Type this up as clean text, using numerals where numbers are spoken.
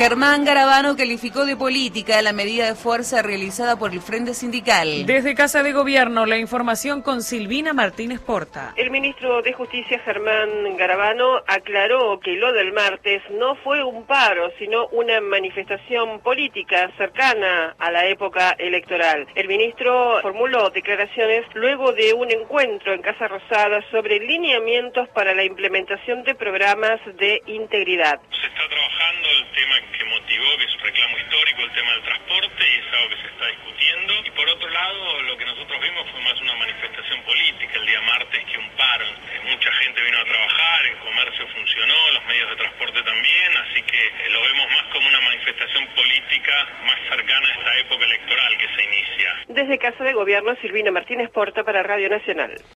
Germán Garabano calificó de política la medida de fuerza realizada por el Frente Sindical. Desde Casa de Gobierno, la información con Silvina Martínez Porta. El ministro de Justicia, Germán Garabano, aclaró que lo del martes no fue un paro, sino una manifestación política cercana a la época electoral. El ministro formuló declaraciones luego de un encuentro en Casa Rosada sobre lineamientos para la implementación de programas de integridad. Se está trabajando el tema que motivó, que es un reclamo histórico, el tema del transporte, y es algo que se está discutiendo. Y por otro lado, lo que nosotros vimos fue más una manifestación política el día martes que un paro. Mucha gente vino a trabajar, el comercio funcionó, los medios de transporte también, así que lo vemos más como una manifestación política más cercana a esta época electoral que se inicia. Desde Casa de Gobierno, Silvina Martínez Porta para Radio Nacional.